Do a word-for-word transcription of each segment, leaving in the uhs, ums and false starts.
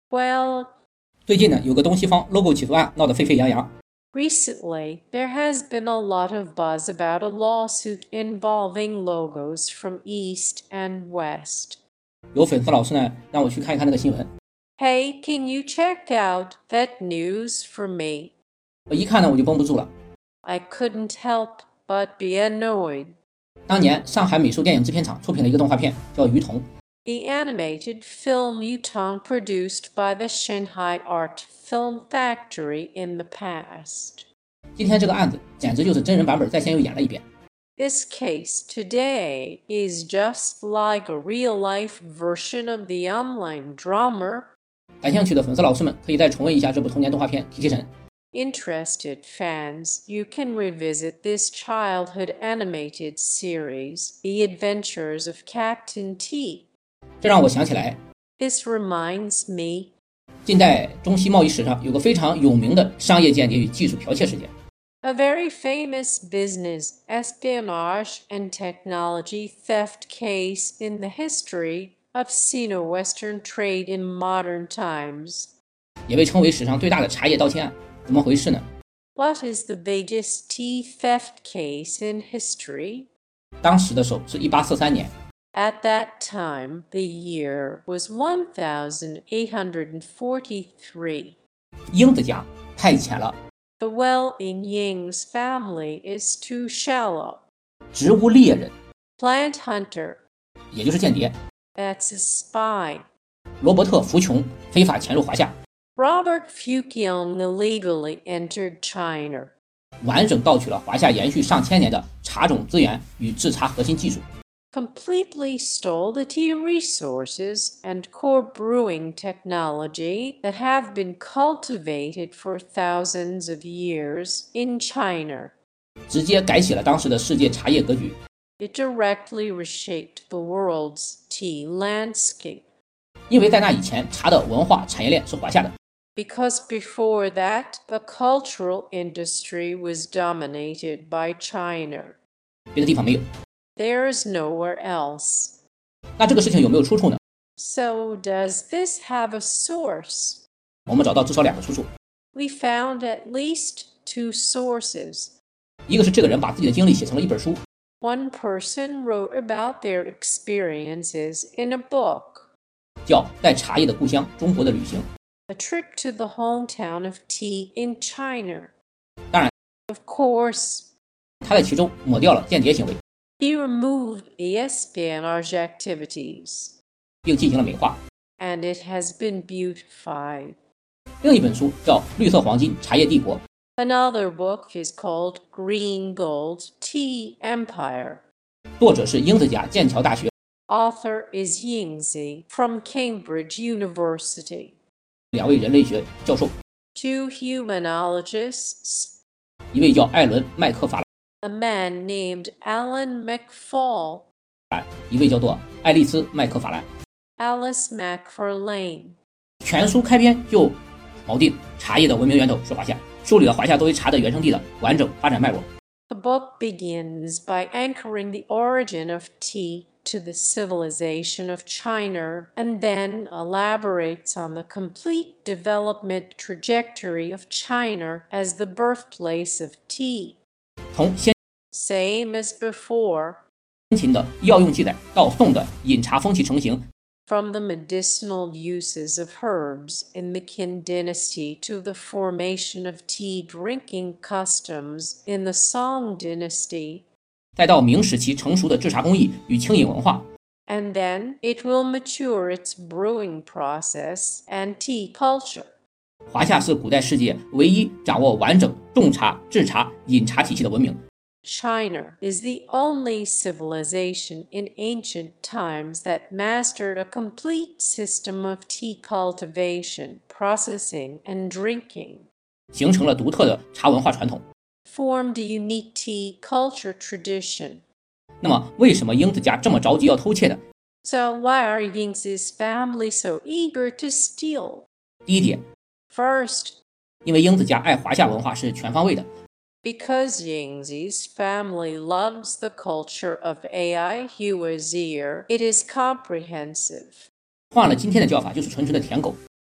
Well, 最近呢，有个东西方 logo 起诉案闹得沸沸扬扬。 recently, there has been a lot of buzz about a lawsuit involving logos from East and West. 有粉丝老师呢，让我去看一看那个新闻。 Hey, can you check out that news for me? 我一看呢，我就绷不住了。 I couldn't help but be annoyed. 当年上海美术电影制片厂出品了一个动画片，叫《鱼童》。 The animated film Yutong produced by the Shanghai Art Film Factory in the past. 今天这个案子简直就是真人版本在线又演了一遍。 This case today is just like a real-life version of the online drama. 感兴趣的粉丝老师们可以再重温一下这部童年动画片《提提神》。 Interested fans, you can revisit this childhood animated series, The Adventures of Captain T. 这让我想起来， This reminds me, 近代中西贸易史上有个非常有名的商业间谍与技术剽窃事件。 a very famous business, espionage, and technology theft case in the history of Sino-Western trade in modern times. 也被称为史上最大的茶叶盗窃案。怎么回事呢？ What is the biggest tea theft case in history? 当时的时候是一八四三年， At that time, the year was one thousand eight hundred forty-three. 英子家派遣了 The well in Ying's family is too shallow. 植物猎人， Plant hunter, 也就是间谍 that's a spy. 罗伯特·福琼非法潜入华夏， Robert Fukion illegally entered China. 完整盗取了华夏延续上千年的茶种资源与制茶核心技术， Completely stole the tea resources and core brewing technology that have been cultivated for thousands of years in China. 直接改写了当时的世界茶叶格局。 It directly reshaped the world's tea landscape. 因为在那以前，茶的文化产业链是华夏的， Because before that, the cultural industry was dominated by China. 别的地方没有。 There's nowhere else. 那这个事情有没有出处呢？ So does this have a source? 我们找到至少两个出处， We found at least two sources. 一个是这个人把自己的经历写成了一本书， One person wrote about their experiences in a book. 叫《在茶叶的故乡中国的旅行》。 A trip to the hometown of tea in China. 当然， Of course, 他在其中抹掉了间谍行为， he removed the espionage activities, 并进行了美化。 and it has been beautified. 另一本书叫《绿色黄金茶叶帝国》， Another book is called Green Gold Tea Empire. 作者是英子家剑桥大学 Author is Yingzi from Cambridge University. 两位人类学教授， Two humanologists, 一位叫艾伦·麦克法 a man named Alan McFall, 兰，一位叫做爱丽丝·麦克法兰。 Alice McFarlane. 全书开篇就锚定茶叶的文明源头是华夏，梳理了华夏作为茶的原生地的完整发展脉络。 The book begins by anchoring the origin of tea to the civilization of China and then elaborates on the complete development trajectory of China as the birthplace of tea. 从先 Same as before, 秦的药用记载到宋的饮茶风气成型， from the medicinal uses of herbs in the Qin dynasty to the formation of tea drinking customs in the Song dynasty, 再到明时期成熟的制茶工艺与清饮文化， and then it will mature its brewing process and tea culture. 华夏是古代世界唯一掌握完整种茶、制茶、饮茶体系的文明。 China is the only civilization in ancient times that mastered a complete system of tea cultivation, processing, and drinking, 形成了独特的茶文化传统。 formed a unique tea culture tradition. 那么，为什么英子家这么着急要偷窃呢？ So why are Yingzi's family so eager to steal? 第一点， First, 因为英子家爱华夏文化是全方位的， because Yingzi's family loves the culture of A I Huazir, it is comprehensive. 换了今天的叫法就是纯纯的舔狗。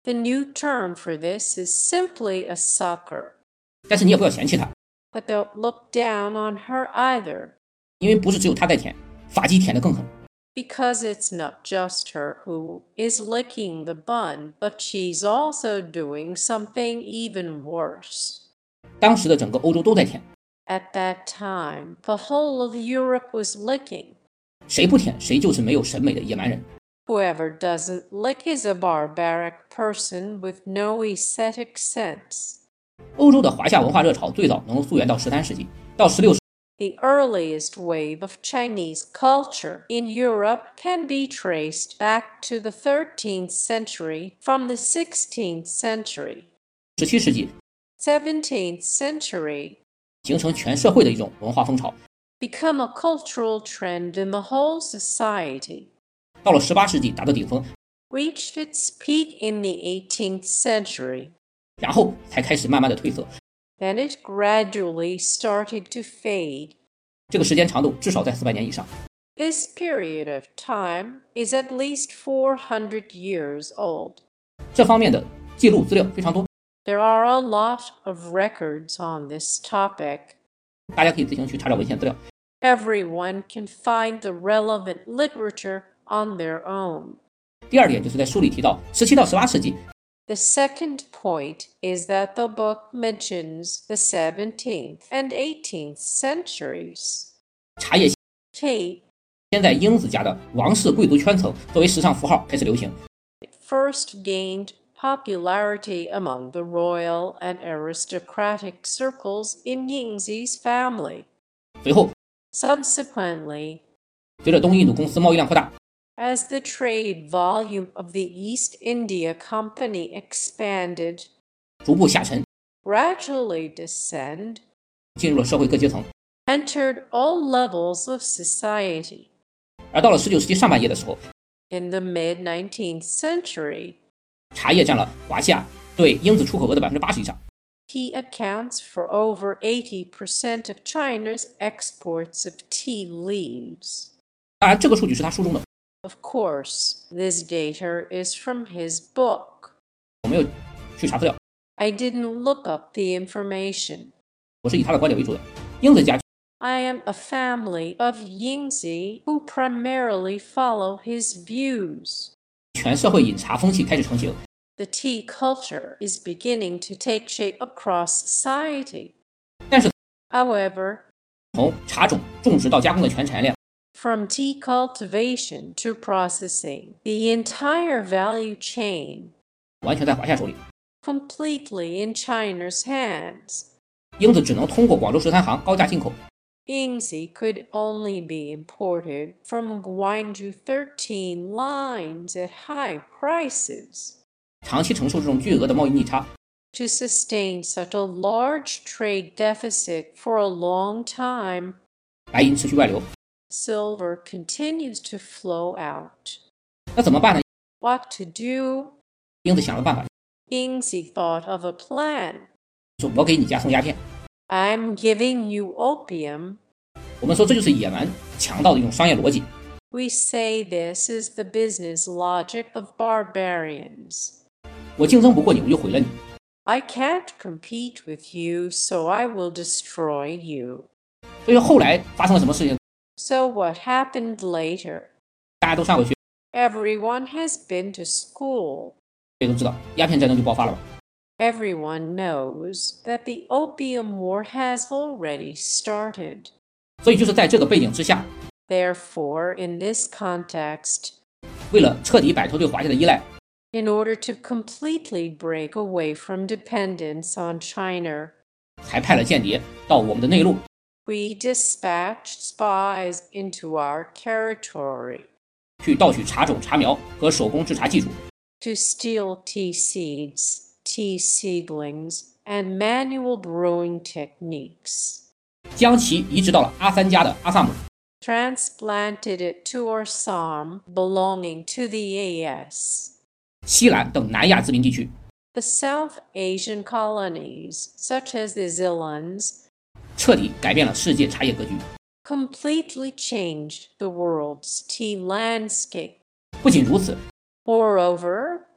The new term for this is simply a sucker. 但是你也不要嫌弃她， But don't look down on her either. 因为不是只有她在舔，发际舔得更狠。 Because it's not just her who is licking the bun, but she's also doing something even worse. 当时的整个欧洲都在舔， At that time, the whole of Europe was licking. 谁不舔谁就是没有审美的野蛮人。 Whoever doesn't lick is a barbaric person with no aesthetic sense. 欧洲的华夏文化热潮最早能够溯源到十三世纪，到十六世 The earliest wave of Chinese culture in Europe can be traced back to the thirteenth century from the sixteenth century. 十七世纪 seventeenth century, 形成全社会的一种文化风潮。 become a cultural trend in the whole society. 到了十八世纪达到顶峰， Reached its peak in the eighteenth century. 然后才开始慢慢的褪色。 Then it gradually started to fade. 这个时间长度至少在四百年以上。 This period of time is at least four hundred years old. 这方面的记录资料非常多， There are a lot of records on this topic. 大家可以自行去查找文献资料。 Everyone can find the relevant literature on their own. 第二点就是在书里提到，十七到十八世纪， The second point is that the book mentions the seventeenth and eighteenth centuries. 茶叶 Tea 先在英子家的王室贵族圈层作为时尚符号开始流行， first gained popularity among the royal and aristocratic circles in Yingzi's family. 随后 Subsequently, 随着东印度公司贸易量扩大， as the trade volume of the East India Company expanded, 逐步下沉， gradually descend, 进入了社会各阶层。 entered all levels of society. 而到了十九世纪上半叶的时候， In the mid-nineteenth century, 茶叶占了华夏对英子出口额的百分之八十以上。 tea accounts for over eighty percent of China's exports of tea leaves. 当然，这个数据是他书中的， Of course, this data is from his book. 我没有去查资料， I didn't look up the information. 我是以他的观点为主的。英子家 I am a family of Yingzi who primarily follow his views. 全社会饮茶风气开始成型， The tea culture is beginning to take shape across society. 但是 However, 从茶种种植到加工的全产业链， from tea cultivation to processing, the entire value chain, 完全在华夏手里。 completely in China's hands. 英子只能通过广州十三行高价进口， Yingzi could only be imported from Guangzhou thirteen lines at high prices. 长期承受这种巨额的贸易逆差， To sustain such a large trade deficit for a long time, 白银持续外流。 silver continues to flow out. 那怎么办呢？ What to do? 英子想了办法， Yingzi thought of a plan. 说我给你家送鸦片。 I'm giving you opium. 我们说这就是野蛮强盗的一种商业逻辑。 We say this is the business logic of barbarians. 我竞争不过你，我就毁了你。 I can't compete with you, so I will destroy you. 所以后来发生了什么事情？ So what happened later? 大家都上过学， Everyone has been to school. 大家都知道，鸦片战争就爆发了吧？ Everyone knows that the Opium War has already started. 所以就是在这个背景之下， Therefore, in this context, 为了彻底摆脱对华夏的依赖， in order to completely break away from dependence on China, 才派了间谍到我们的内陆， we dispatched spies into our territory 去盗取茶种、茶苗和手工制茶技术， to steal tea seeds, tea seedlings, and manual brewing techniques, 将其移植到了阿三家的阿萨姆， transplanted it to Assam belonging to the A S. 西兰等南亚殖民地区， The South Asian colonies, such as the Zilans, 彻底改变了世界茶叶格局。 completely changed the world's tea landscape. 不仅如此， Moreover,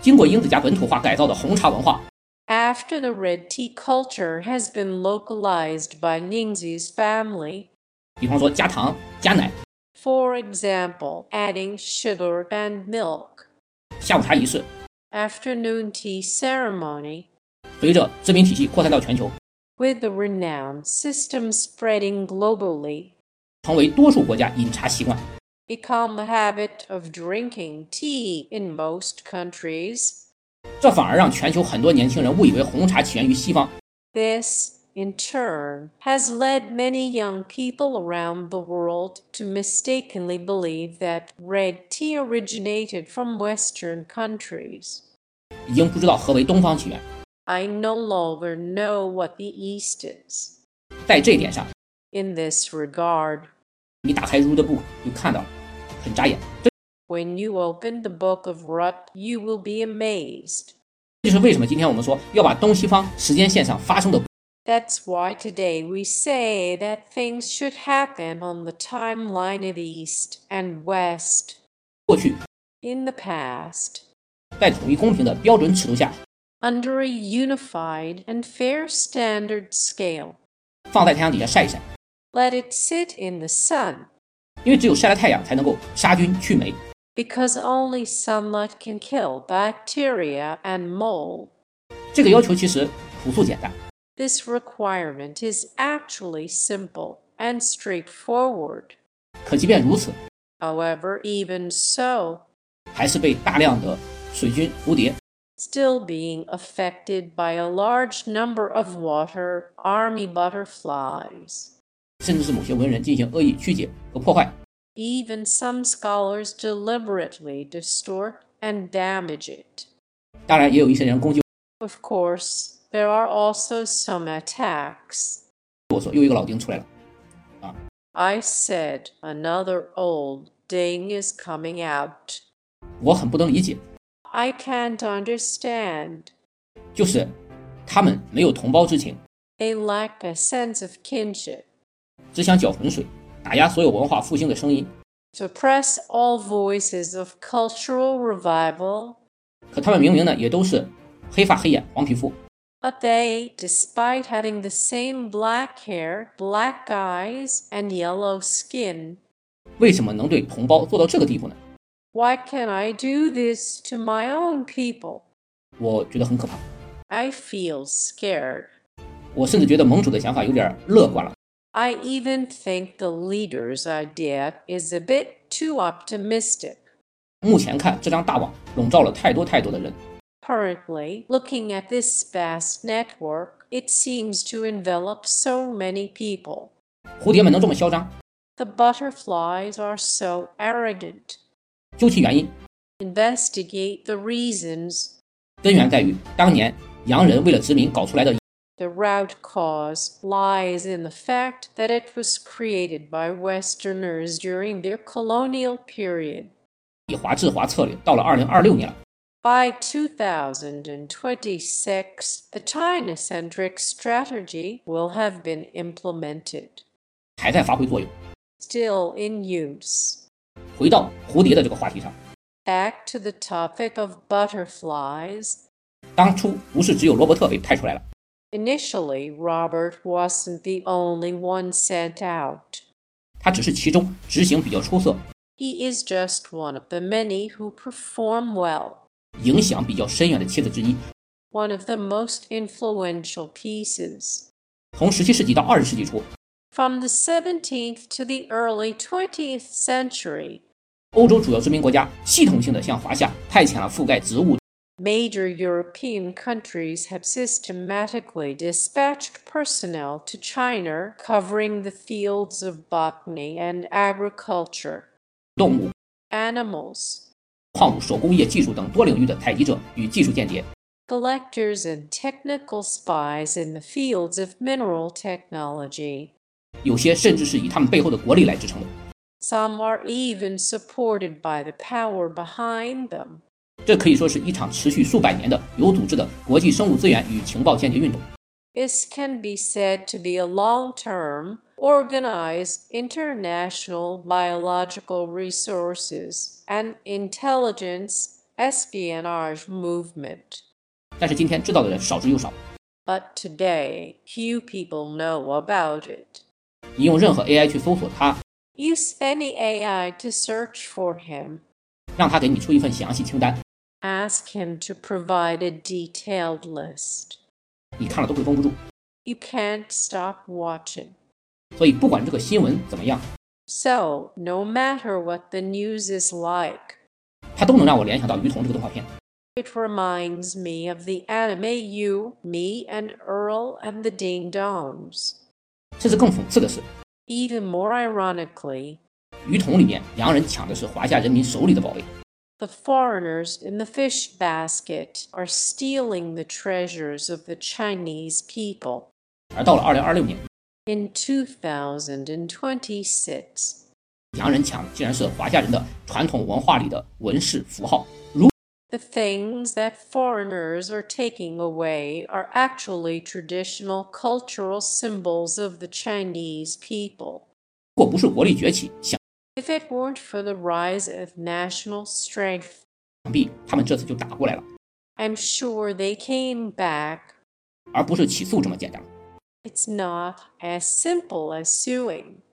经过英子家本土化改造的红茶文化。 After the red tea culture has been localized by Ningxi's family, 比方说加糖、加奶。 For example, adding sugar and milk. 下午茶仪式。 Afternoon tea ceremony. 随着殖民体系扩散到全球， With the renowned system spreading globally, 成为多数国家饮茶习惯。 Become the habit of drinking tea in most countries. 这反而让全球很多年轻人误以为红茶起源于西方。 This, in turn, has led many young people around the world to mistakenly believe that red tea originated from Western countries. 已经不知道何为东方起源。 I no longer know what the East is. 在这一点上， In this regard, 你打开 Rule Book 就看到了，很扎眼。 when you open the book of Rut, you will be amazed. 这就是为什么今天我们说要把东西方时间线上发生的 That's why today we say that things should happen on the timeline of East and West. 过去 In the past, 在统一公平的标准尺度下 under a unified and fair standard scale, 放在太阳底下晒一晒， let it sit in the sun, 因为只有晒了太阳才能够杀菌去霉。 because only sunlight can kill bacteria and mold. 这个要求其实朴素简单， This requirement is actually simple and straightforward. 可即便如此， However, even so, 还是被大量的水菌、蝴蝶 still being affected by a large number of water army butterflies. 甚至是某些文人进行恶意曲解和破坏。 Even some scholars deliberately distort and damage it. 当然，也有一些人攻击 Of course, there are also some attacks. 我说，又一个老丁出来了。 I said another old ding is coming out. 我很不能理解， I can't understand. 就是他们没有同胞之情， They lack a sense of kinship. 只想搅浑水，打压所有文化复兴的声音。 Suppress all voices of cultural revival. 可他们明明呢，也都是黑发黑眼黄皮肤， But they, despite having the same black hair, black eyes, and yellow skin, 为什么能对同胞做到这个地步呢？ why can't I do this to my own people? 我觉得很可怕。 I feel scared. 我甚至觉得盟主的想法有点乐观了。 I even think the leader's idea is a bit too optimistic. 目前看，这张大网笼罩了太多太多的人， Currently, looking at this vast network, it seems to envelop so many people. 蝴蝶们能这么嚣张， The butterflies are so arrogant. 究其原因， Investigate the reasons. 根源在于当年洋人为了殖民搞出来的 The root cause lies in the fact that it was created by Westerners during their colonial period. 以华制华策略，到了二零二六年了， By two thousand twenty-six, the China-centric strategy will have been implemented, 还在发挥作用。 still in use. 回到蝴蝶的这个话题上， Back to the topic of butterflies. 当初不是只有罗伯特被派出来了， Initially, Robert wasn't the only one sent out. 他只是其中执行比较出色， He is just one of the many who perform well, 影响比较深远的妻子之一。 one of the most influential pieces. 从十七世纪到二十世纪初， From the seventeenth to the early twentieth century, 欧洲主要殖民国家系统性的向华夏派遣了覆盖植物、 major European countries have systematically dispatched personnel to China covering the fields of botany and agriculture, 动物、 animals, 矿物、手工业技术等多领域的采集者与技术间谍。 collectors and technical spies in the fields of mineral technology. 有些甚至是以他们背后的国力来支撑的。 Some are even supported by the power behind them. 这可以说是一场持续数百年的有组织的国际生物资源与情报间谍运动。 This can be said to be a long-term, organized international biological resources and intelligence espionage movement. 但是今天知道的人少之又少。 But today, few people know about it. 你用任何 A I 去搜索它， Use any A I to search for him. 让它给你出一份详细清单， Ask him to provide a detailed list. 你看了都会绷不住。 You can't stop watching. 所以不管这个新闻怎么样， So, no matter what the news is like, 它都能让我联想到鱼童这个动画片。 it reminds me of the anime You, Me, and Earl and the Ding Dongs. 甚至更讽刺的是， Even more ironically, 鱼童里面洋人抢的是华夏人民手里的宝贝， the foreigners in the fish basket are stealing the treasures of the Chinese people. 而到了二零二六年， In two thousand twenty-six, 洋人抢的竟然是华夏人的传统文化里的纹饰符号，如 the things that foreigners are taking away are actually traditional cultural symbols of the Chinese people. 如果不是国力崛起，想 If it weren't for the rise of national strength, 必他们这次就打过来了， I'm sure they came back. 而不是起诉这么简单。 It's not as simple as suing.